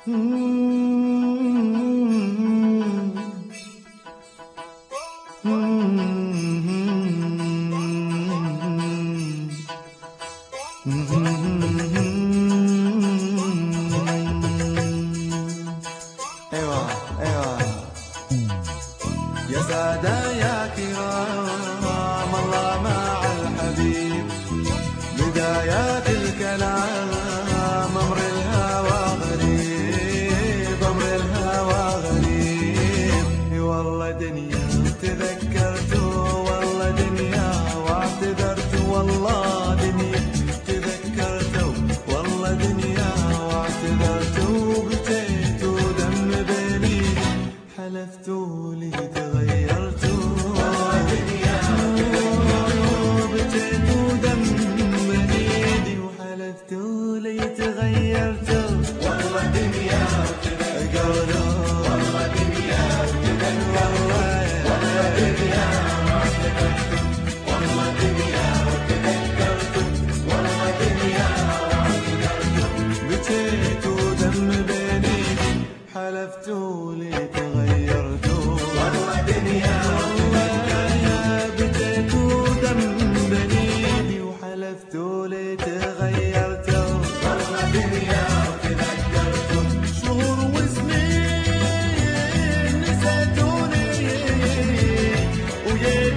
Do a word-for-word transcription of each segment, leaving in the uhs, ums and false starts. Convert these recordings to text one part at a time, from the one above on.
ايوه ايوه يا سادة يا كرام الله مع الحبيب بدايات الكلام أمر الهوى غريب أمر الهوى غريب والله دنيا تذكرت والله دنيا واعتذرت والله دنيا تذكرت والله دنيا واعتذرت وبكيت ودم بني حلفت لي تغيرت والله دنيا وبكيت ودم بنيدي وحلفت لي تغيرت والله دنيا تذكرت والله دنيا تذكرت والله دنيا واعتذرت والله دنيا تذكرت والله دنيا واعتذرت بكيت ودم بنيدي حلفت لي تغيرت والله دنيا بكيت ودم بنيدي وحلفت لي تغيرت والله دنيا تذكرت شهور وسنين نسيتوني وجيت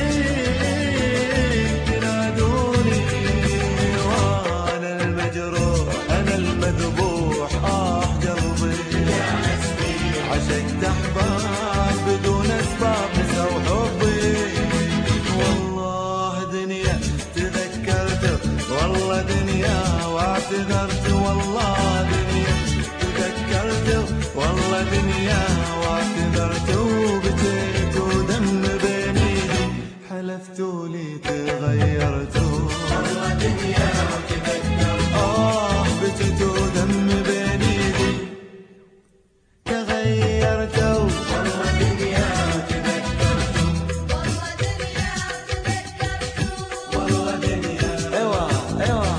الحين تنادوني وانا المجروح انا المذبوح اه قلبي عشقت احباب بدون اسباب نسوا حبي والله دنيا تذكرت والله دنيا واعتذرت والله دنيا تذكرت والله دنيا واعتذرت وبكيت ودم بنيدي حلفت لي تغيرت والله دنيا تذكرت اه بكيت ودم بنيدي تغيرت والله دنيا تذكرت والله دنيا ايوه ايوه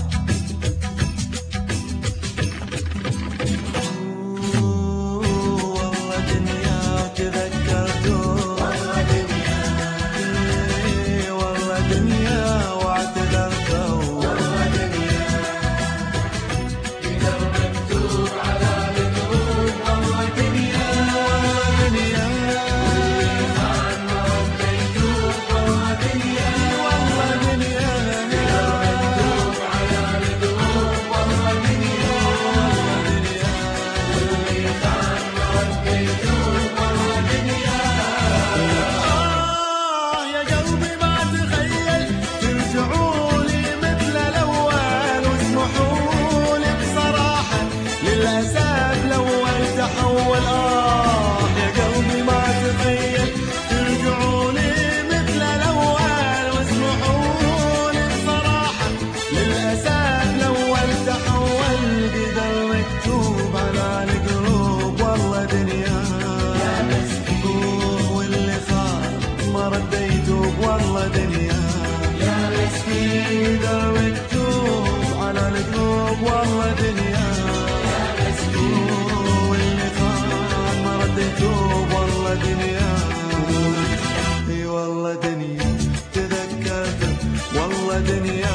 والله دنيا تذكرت والله دنيا والله دنيا واعتذرت والله دنيا إذا مكتوب على القلوب والله دنيا دنيا عن مكتوب والله دنيا والله دنيا إذا مكتوب على القلوب والله دنيا دنيا عن مكتوب والله دنيا آه يا قلبي ما تخيل ترجعوا لي مثل الأول واسمحوا لي بصراحة للأسف الأول تحول آه يا قلبي ما تخيل ترجعوا لي مثل الأول واسمحوا لي بصراحة للأسف الأول تحول قدر مكتوب على القلوب والله دنيا يا مسكين واللي خان ما رديته والله دنيا يا مسكين قدر مكتوب على القلوب والله دنيا يا مسكين واللي خان ما رديته والله دنيا اي والله دنيا تذكرت والله دنيا